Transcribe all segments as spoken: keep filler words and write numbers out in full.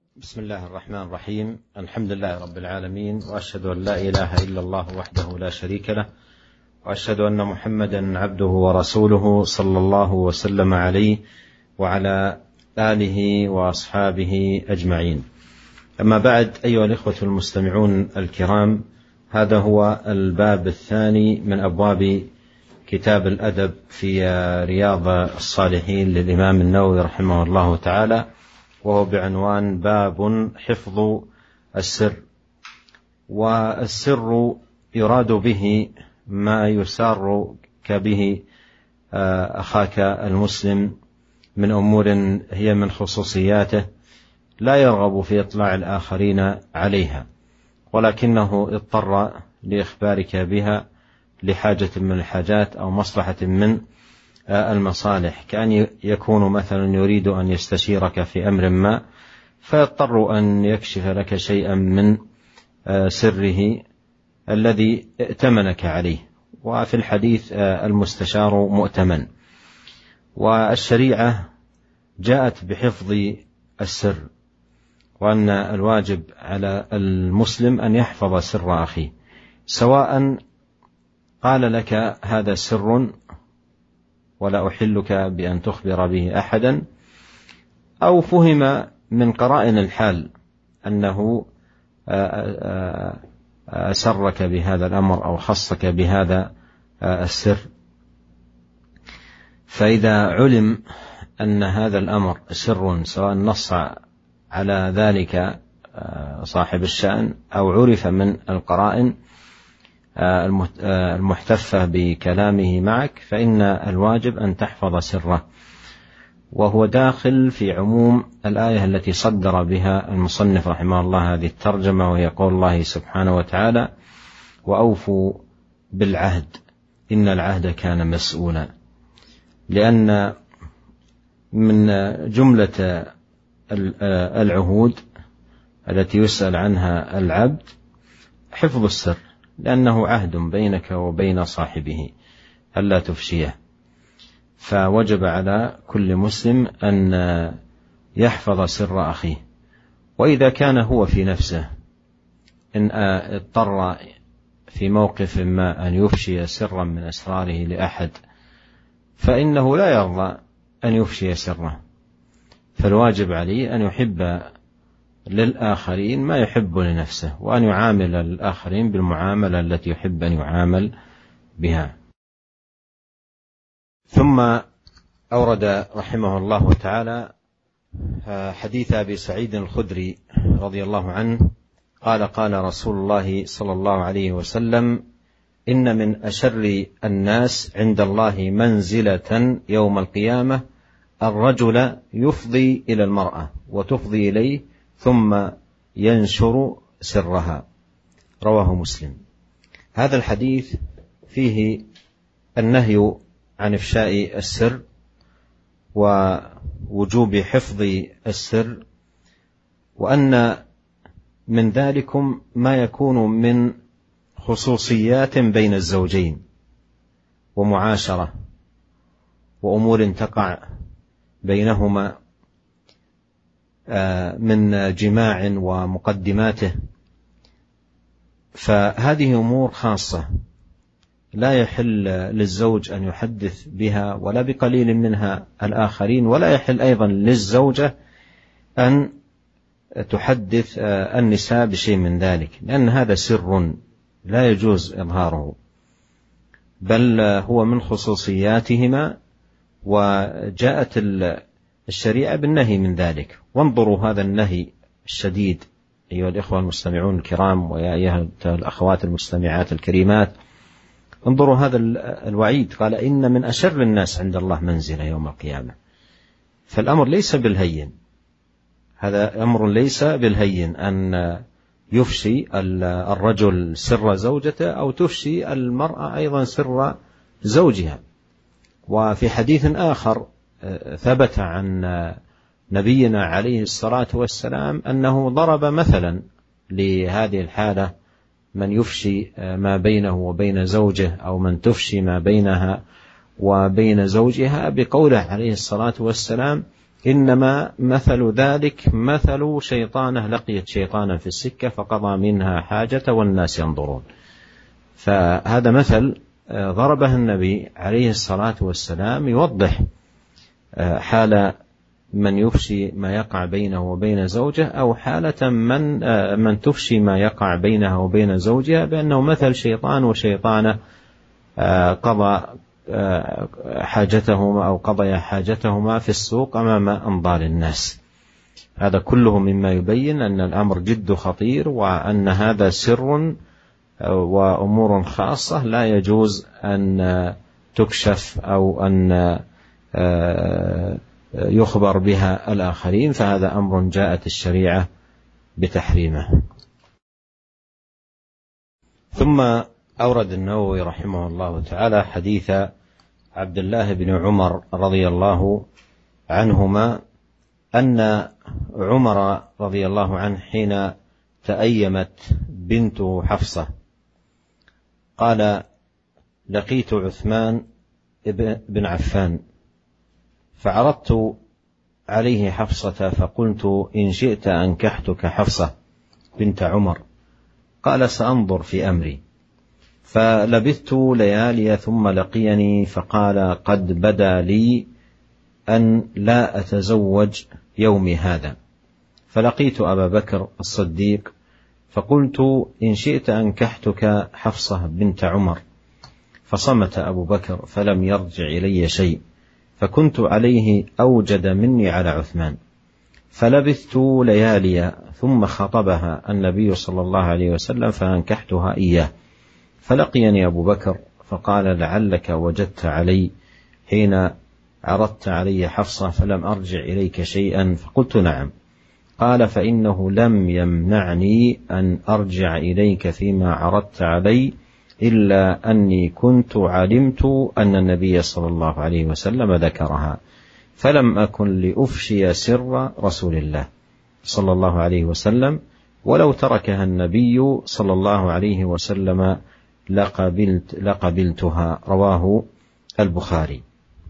بسم الله الرحمن الرحيم. الحمد لله رب العالمين، وأشهد أن لا إله إلا الله وحده لا شريك له، وأشهد أن محمدا عبده ورسوله صلى الله وسلم عليه وعلى آله وأصحابه أجمعين. أما بعد، أيها الإخوة المستمعون الكرام، هذا هو الباب الثاني من أبواب كتاب الأدب في رياض الصالحين للإمام النووي رحمه الله تعالى، وهو بعنوان باب حفظ السر. والسر يراد به ما يسارك به أخاك المسلم من أمور هي من خصوصياته لا يرغب في إطلاع الآخرين عليها، ولكنه اضطر لإخبارك بها لحاجة من الحاجات أو مصلحة من المصالح، كأن يكون مثلا يريد أن يستشيرك في أمر ما، فيضطر أن يكشف لك شيئا من سره الذي ائتمنك عليه. وفي الحديث المستشار مؤتمن. والشريعة جاءت بحفظ السر، وأن الواجب على المسلم أن يحفظ سر أخيه، سواء قال لك هذا سر ولا أحلك بأن تخبر به أحدا، أو فهم من قرائن الحال أنه أسرك بهذا الأمر أو خصك بهذا السر. فإذا علم أن هذا الأمر سر، سواء نص على ذلك صاحب الشأن أو عرف من القرائن المحتفة بكلامه معك، فإن الواجب أن تحفظ سره، وهو داخل في عموم الآية التي صدر بها المصنف رحمه الله هذه الترجمة، وهي قول الله سبحانه وتعالى: وأوفوا بالعهد إن العهد كان مسؤولا. لأن من جملة العهود التي يسأل عنها العبد حفظ السر، لأنه عهد بينك وبين صاحبه ألا تفشيه، فوجب على كل مسلم أن يحفظ سر أخيه. وإذا كان هو في نفسه إن اضطر في موقف ما أن يفشي سرا من أسراره لأحد، فإنه لا يرضى أن يفشي سره، فالواجب عليه أن يحب للآخرين ما يحب لنفسه، وأن يعامل الآخرين بالمعاملة التي يحب أن يعامل بها. ثم أورد رحمه الله تعالى حديث أبي سعيد الخدري رضي الله عنه قال: قال رسول الله صلى الله عليه وسلم: إن من أشر الناس عند الله منزلة يوم القيامة الرجل يفضي إلى المرأة وتفضي إليه ثم ينشر سرها. رواه مسلم. هذا الحديث فيه النهي عن إفشاء السر ووجوب حفظ السر، وأن من ذلكم ما يكون من خصوصيات بين الزوجين ومعاشرة وأمور تقع بينهما من جماع ومقدماته، فهذه أمور خاصة لا يحل للزوج أن يحدث بها ولا بقليل منها الآخرين، ولا يحل أيضا للزوجة أن تحدث النساء بشيء من ذلك، لأن هذا سر لا يجوز إظهاره، بل هو من خصوصياتهما، وجاءت الشريعة بالنهي من ذلك. وانظروا هذا النهي الشديد أيها الإخوة المستمعون الكرام، ويا أيها الأخوات المستمعات الكريمات، انظروا هذا الوعيد، قال: إن من أشر الناس عند الله منزلة يوم القيامة. فالأمر ليس بالهين، هذا أمر ليس بالهين أن يفشي الرجل سر زوجته أو تفشي المرأة أيضا سر زوجها. وفي حديث آخر ثبت عن نبينا عليه الصلاة والسلام أنه ضرب مثلا لهذه الحالة، من يفشي ما بينه وبين زوجه أو من تفشي ما بينها وبين زوجها، بقوله عليه الصلاة والسلام: إنما مثل ذلك مثل شيطانة لقيت شيطانا في السكة فقضى منها حاجة والناس ينظرون. فهذا مثل ضربه النبي عليه الصلاة والسلام يوضح حال من يفشي ما يقع بينه وبين زوجه، أو حالة من من تفشي ما يقع بينها وبين زوجها، بأنه مثل شيطان وشيطانة قضى حاجتهما أو قضيا حاجتهما في السوق أمام أنظار الناس. هذا كله مما يبين أن الأمر جد خطير، وأن هذا سر وأمور خاصة لا يجوز أن تكشف أو أن يخبر بها الآخرين، فهذا أمر جاءت الشريعة بتحريمه. ثم أورد النووي رحمه الله تعالى حديث عبد الله بن عمر رضي الله عنهما أن عمر رضي الله عنه حين تأيمت بنته حفصة قال: لقيت عثمان بن عفان فعرضت عليه حفصة فقلت: إن شئت أنكحتك حفصة بنت عمر. قال: سأنظر في أمري. فلبثت ليالي ثم لقيني فقال: قد بدا لي أن لا أتزوج يومي هذا. فلقيت أبا بكر الصديق فقلت: إن شئت أنكحتك حفصة بنت عمر. فصمت أبو بكر فلم يرجع إلي شيء، فكنت عليه أوجد مني على عثمان. فلبثت ليالي ثم خطبها النبي صلى الله عليه وسلم فأنكحتها إياه. فلقيني أبو بكر فقال: لعلك وجدت علي حين عرضت علي حفصة فلم أرجع إليك شيئا. فقلت: نعم. قال: فإنه لم يمنعني أن أرجع إليك فيما عرضت علي إلا أني كنت علمت أن النبي صلى الله عليه وسلم ذكرها، فلم أكن لأفشي سر رسول الله صلى الله عليه وسلم، ولو تركها النبي صلى الله عليه وسلم لقبلت لقبلتها. رواه البخاري.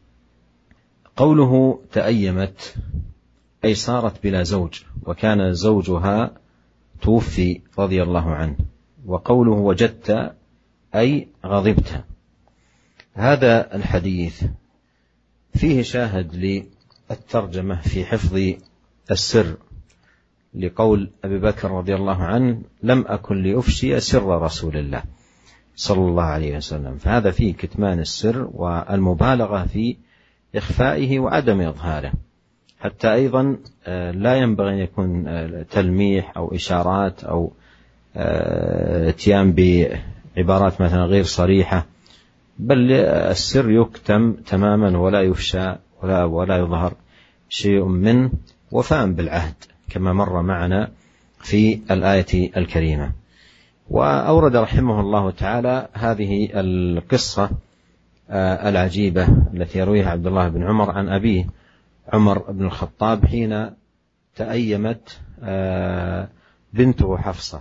قوله تأيمت أي صارت بلا زوج، وكان زوجها توفي رضي الله عنه. وقوله وجدت أي غضبت. هذا الحديث فيه شاهد للترجمة في حفظ السر، لقول أبي بكر رضي الله عنه: لم أكن لأفشي سر رسول الله صلى الله عليه وسلم. فهذا فيه كتمان السر والمبالغة في إخفائه وعدم إظهاره، حتى أيضا لا ينبغي أن يكون تلميح أو إشارات أو اتيان بعبارات مثلا غير صريحة، بل السر يكتم تماما ولا يفشى ولا, ولا يظهر شيء منه، وفاء بالعهد كما مر معنا في الآية الكريمة. وأورد رحمه الله تعالى هذه القصة العجيبة التي يرويها عبد الله بن عمر عن أبيه عمر بن الخطاب حين تأيمت بنته حفصة.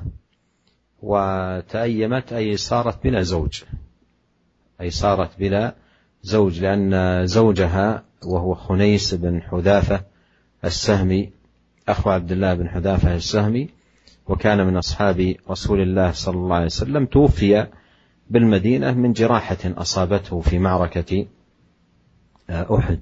وتأيمت أي صارت بلا زوج، أي صارت بلا زوج، لأن زوجها وهو خنيس بن حذافة السهمي أخو عبد الله بن حذافة السهمي، وكان من أصحاب رسول الله صلى الله عليه وسلم، توفي بالمدينة من جراحة أصابته في معركة أحد.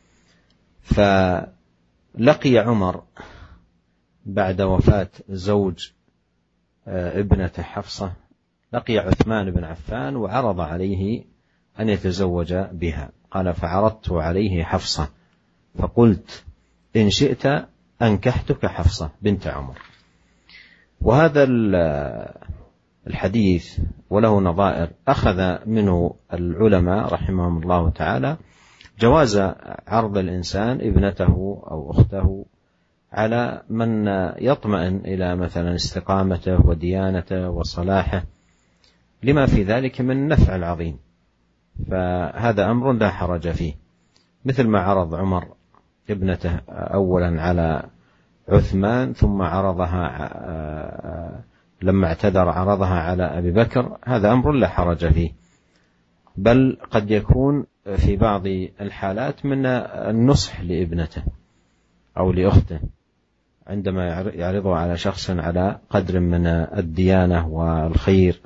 فلقي عمر بعد وفاة زوج ابنة حفصة، لقي عثمان بن عفان وعرض عليه أن يتزوج بها. قال: فعرضت عليه حفصة فقلت: إن شئت أنكحتك حفصة بنت عمر. وهذا الحديث وله نظائر أخذ منه العلماء رحمهم الله تعالى جواز عرض الإنسان ابنته أو أخته على من يطمئن إلى مثلا استقامته وديانته وصلاحه، لما في ذلك من النفع العظيم، فهذا أمر لا حرج فيه، مثل ما عرض عمر ابنته أولا على عثمان ثم عرضها لما اعتذر عرضها على أبي بكر، هذا أمر لا حرج فيه، بل قد يكون في بعض الحالات من النصح لابنته أو لأخته عندما يعرضه على شخص على قدر من الديانة والخير.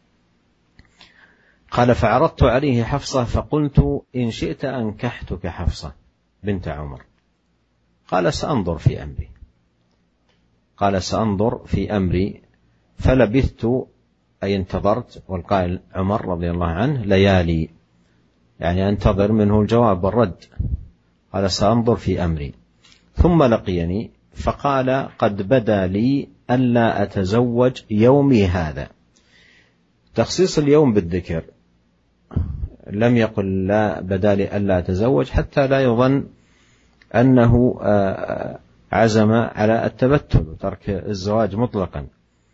قال فعرضت عليه حفصة فقلت إن شئت أنكحتك حفصة بنت عمر. قال سأنظر في أمري قال سأنظر في أمري فلبثت أي انتظرت، والقائل عمر رضي الله عنه ليالي، يعني أنتظر منه الجواب والرد. قال سأنظر في أمري ثم لقيني فقال قد بدا لي ألا أتزوج يومي هذا. تخصيص اليوم بالذكر، لم يقل لا بدا لي ألا أتزوج حتى لا يظن أنه عزم على التبتل وترك الزواج مطلقا.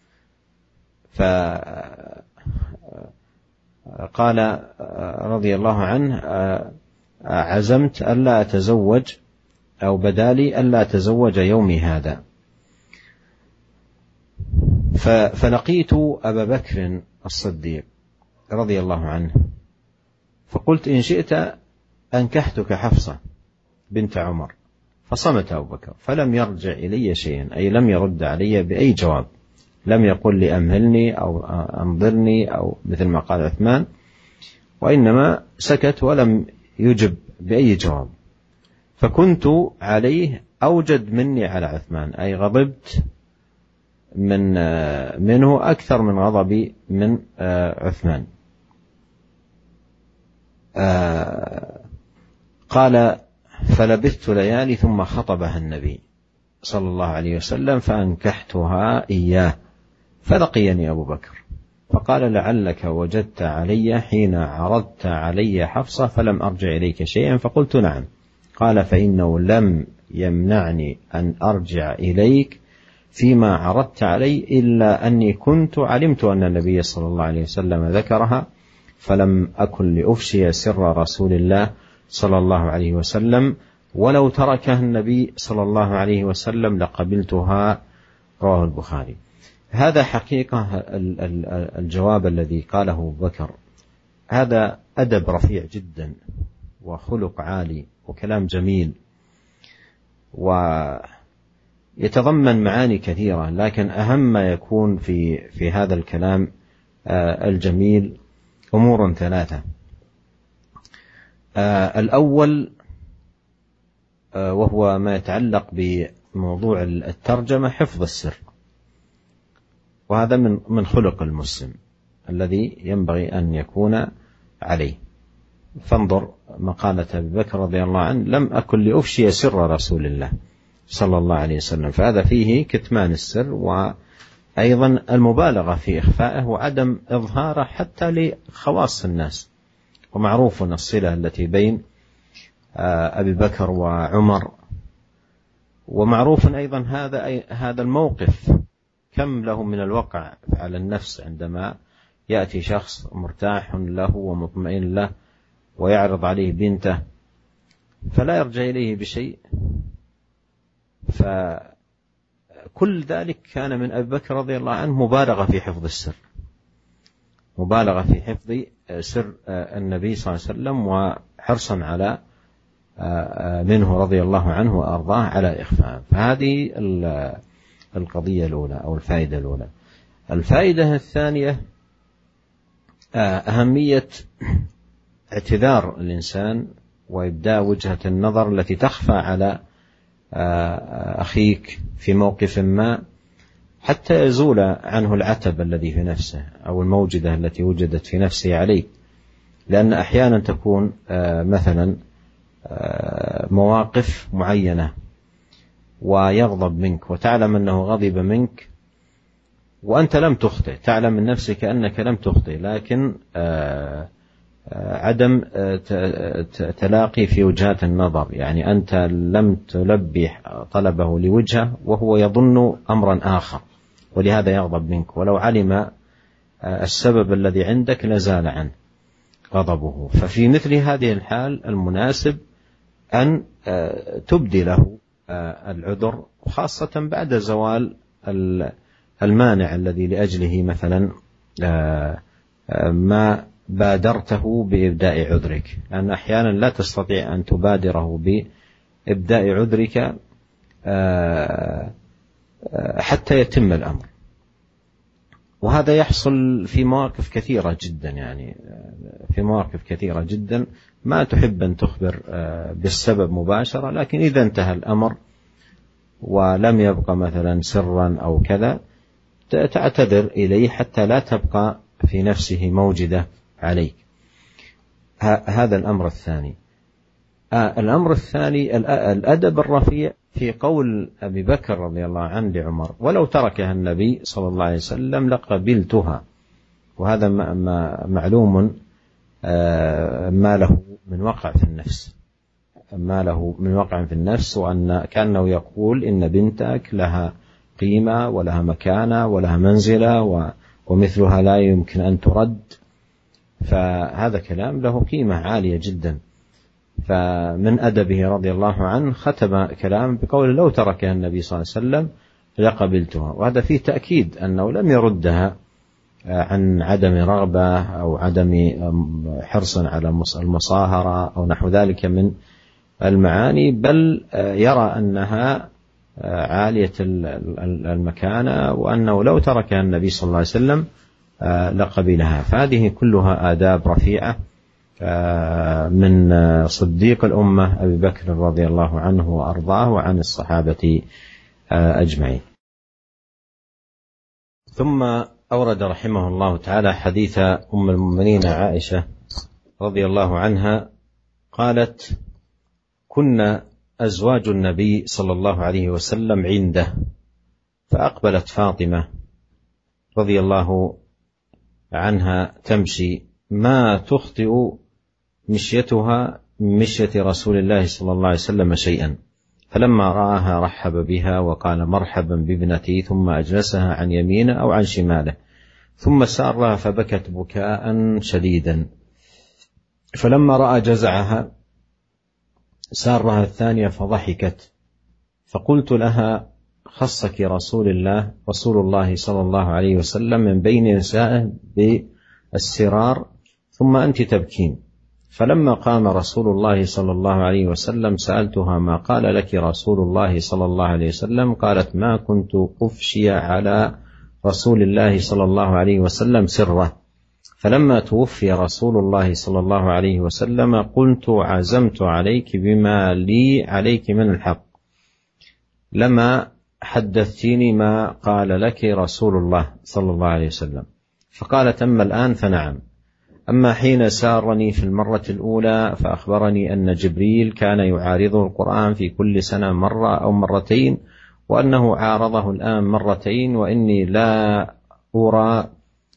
فقال رضي الله عنه عزمت ألا أتزوج أو بدالي ألا أتزوج يومي هذا. فلقيت أبا بكر الصديق رضي الله عنه فقلت إن شئت أنكحتك حفصة بنت عمر. فصمت أبو بكر فلم يرجع إلي شيئا، أي لم يرد علي بأي جواب، لم يقل لي أمهلني أو أنظرني أو مثل ما قال عثمان، وإنما سكت ولم يجب بأي جواب. فكنت عليه أوجد مني على عثمان، أي غضبت من منه أكثر من غضبي من عثمان. قال فلبثت ليالي ثم خطبها النبي صلى الله عليه وسلم فأنكحتها إياه. فلقيني أبو بكر فقال لعلك وجدت علي حين عرضت علي حفصة فلم أرجع إليك شيئا. فقلت نعم. قال فإنه لم يمنعني أن أرجع إليك فيما عرضت علي إلا أني كنت علمت أن النبي صلى الله عليه وسلم ذكرها فلم أكن لأفشي سر رسول الله صلى الله عليه وسلم، ولو تركه النبي صلى الله عليه وسلم لقبلتها. رواه البخاري. هذا حقيقة الجواب الذي قاله أبو بكر هذا أدب رفيع جدا وخلق عالي وكلام جميل ويتضمن معاني كثيرة، لكن أهم ما يكون في في هذا الكلام الجميل أمور ثلاثة. الأول وهو ما يتعلق بموضوع الترجمة حفظ السر، وهذا من من خلق المسلم الذي ينبغي أن يكون عليه. فانظر مقالة أبي بكر رضي الله عنه لم أكن لأفشي سر رسول الله صلى الله عليه وسلم، فهذا فيه كتمان السر وأيضا المبالغة في إخفائه وعدم إظهاره حتى لخواص الناس. ومعروف الصلة التي بين أبي بكر وعمر، ومعروف أيضا هذا هذا الموقف كم له من الوقع على النفس عندما يأتي شخص مرتاح له ومطمئن له ويعرض عليه بنته فلا يرجع إليه بشيء. فكل ذلك كان من أبي بكر رضي الله عنه مبالغة في حفظ السر، مبالغة في حفظ سر النبي صلى الله عليه وسلم وحرصا على منه رضي الله عنه وأرضاه على إخفاء. فهذه القضية الأولى أو الفائدة الأولى. الفائدة الثانية أهمية اعتذار الإنسان وإبداء وجهة النظر التي تخفى على أخيك في موقف ما حتى يزول عنه العتب الذي في نفسه أو الموجدة التي وجدت في نفسه عليه. لأن أحيانا تكون مثلا مواقف معينة ويغضب منك وتعلم أنه غضب منك وأنت لم تخطئ، تعلم من نفسك أنك لم تخطئ، لكن عدم تلاقي في وجهات النظر، يعني أنت لم تلبي طلبه لوجهه وهو يظن أمرا آخر ولهذا يغضب منك، ولو علم السبب الذي عندك لزال عنه غضبه. ففي مثل هذه الحال المناسب أن تبدي له العذر، وخاصة بعد زوال المانع الذي لأجله مثلا ما بادرته بإبداء عذرك، لأن أحيانا لا تستطيع أن تبادره بإبداء عذرك حتى يتم الأمر. وهذا يحصل في مواقف كثيرة جدا، يعني في مواقف كثيرة جدا ما تحب أن تخبر بالسبب مباشرة، لكن إذا انتهى الأمر ولم يبقى مثلا سرا أو كذا تعتذر إليه حتى لا تبقى في نفسه موجدة عليك. هذا الأمر الثاني. الأمر الثاني الأدب الرفيع في قول أبي بكر رضي الله عنه لعمر: ولو تركها النبي صلى الله عليه وسلم لقبلتها. وهذا معلوم ما له من وقع في النفس، ما له من وقع في النفس، وأن كأنه يقول إن بنتك لها قيمة ولها مكانة ولها منزلة ومثلها لا يمكن أن ترد. فهذا كلام له قيمة عالية جدا. فمن أدبه رضي الله عنه ختم كلام بقول: لو تركها النبي صلى الله عليه وسلم لقبلتها. وهذا فيه تأكيد أنه لم يردها عن عدم رغبة أو عدم حرص على المصاهرة أو نحو ذلك من المعاني، بل يرى أنها عالية المكانة، وأنه لو تركها النبي صلى الله عليه وسلم لقبلها. فهذه كلها آداب رفيعة من صديق الأمة أبي بكر رضي الله عنه وأرضاه وعن الصحابة أجمعين. ثم أورد رحمه الله تعالى حديث أم المؤمنين عائشة رضي الله عنها قالت: كنا أزواج النبي صلى الله عليه وسلم عنده، فأقبلت فاطمة رضي الله عنها تمشي ما تخطئ مشيتها مشية رسول الله صلى الله عليه وسلم شيئا، فلما رآها رحب بها وقال: مرحبا بابنتي، ثم أجلسها عن يمينه أو عن شماله، ثم سارها فبكت بكاء شديدا. فلما رأى جزعها سارها الثانية فضحكت، فقلت لها: خصك رسول الله رسول الله صلى الله عليه وسلم من بين نسائه بالسرار ثم أنت تبكين. فلما قام رسول الله صلى الله عليه وسلم سألتها: ما قال لك رسول الله صلى الله عليه وسلم؟ قالت: ما كنت أفشي على رسول الله صلى الله عليه وسلم سره، فلما توفي رسول الله صلى الله عليه وسلم قلت: عزمت عليك بما لي عليك من الحق، لما حدثتيني ما قال لك رسول الله صلى الله عليه وسلم. فقالت: أما الآن فنعم، أما حين سارني في المرة الأولى فأخبرني أن جبريل كان يعارضه القرآن في كل سنة مرة أو مرتين، وأنه عارضه الآن مرتين، وإني لا أرى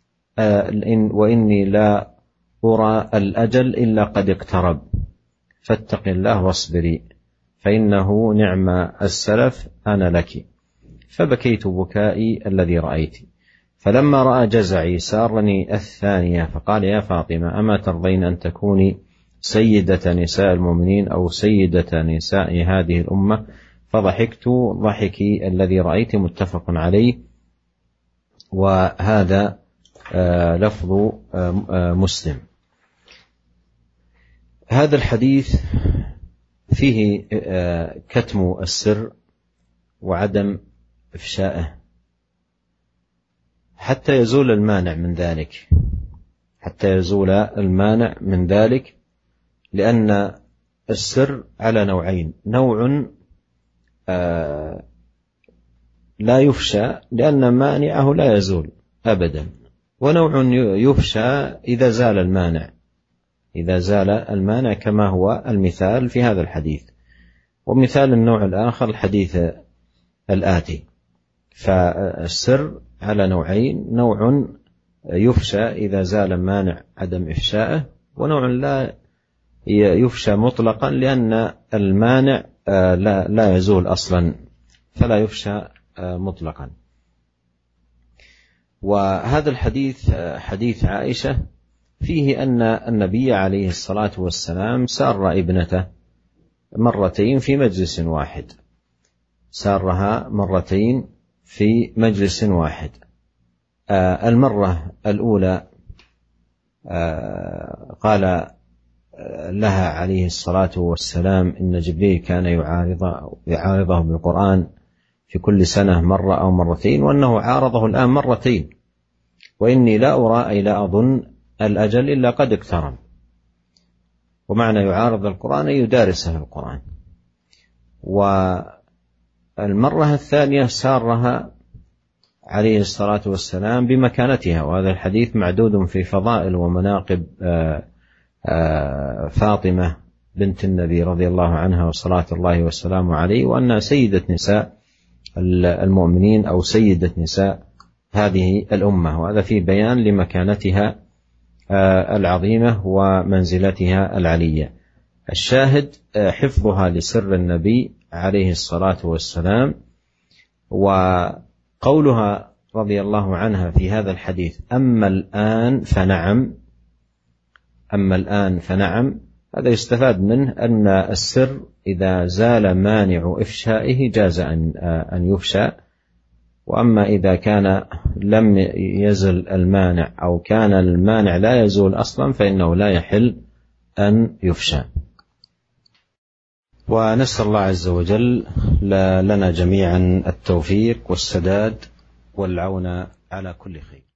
وإني لا أرى الأجل إلا قد اقترب، فاتق الله واصبري، فإنه نعم السلف أنا لك. فبكيت بكائي الذي رأيت. فلما رأى جزعي سارني الثانية فقال: يا فاطمة، أما ترضين أن تكوني سيدة نساء المؤمنين أو سيدة نساء هذه الأمة؟ فضحكت ضحكي الذي رأيت، متفق عليه. وهذا لفظ مسلم. هذا الحديث فيه كتم السر وعدم إفشائه حتى يزول المانع من ذلك، حتى يزول المانع من ذلك، لأن السر على نوعين: نوع لا يفشى لأن مانعه لا يزول أبدا، ونوع يفشى إذا زال المانع، إذا زال المانع كما هو المثال في هذا الحديث. ومثال النوع الآخر الحديث الآتي. فالسر على نوعين: نوع يفشى إذا زال مانع عدم إفشائه، ونوع لا يفشى مطلقا لأن المانع لا, لا يزول أصلا فلا يفشى مطلقا. وهذا الحديث حديث عائشة فيه أن النبي عليه الصلاة والسلام سار ابنته مرتين في مجلس واحد، سارها مرتين في مجلس واحد. المرة الأولى قال لها عليه الصلاة والسلام إن جبريل كان يعارضه, يعارضه بالقرآن في كل سنة مرة أو مرتين، وأنه عارضه الآن مرتين، وإني لا أرى أي لا أظن الأجل إلا قد اقترب. ومعنى يعارض القرآن يدارسه القرآن. والمرة الثانية سارها عليه الصلاة والسلام بمكانتها، وهذا الحديث معدود في فضائل ومناقب فاطمة بنت النبي رضي الله عنها وصلاة الله والسلام عليه، وأنها سيدة نساء المؤمنين أو سيدة نساء هذه الأمة، وهذا فيه بيان لمكانتها العظيمة ومنزلتها العلية. الشاهد حفظها لسر النبي عليه الصلاة والسلام. وقولها رضي الله عنها في هذا الحديث أما الآن فنعم، أما الآن فنعم، هذا يستفاد منه أن السر إذا زال مانع إفشائه جاز أن يفشى، وأما إذا كان لم يزل المانع أو كان المانع لا يزول أصلا فإنه لا يحل أن يفشى. ونسأل الله عز وجل لنا جميعا التوفيق والسداد والعون على كل خير.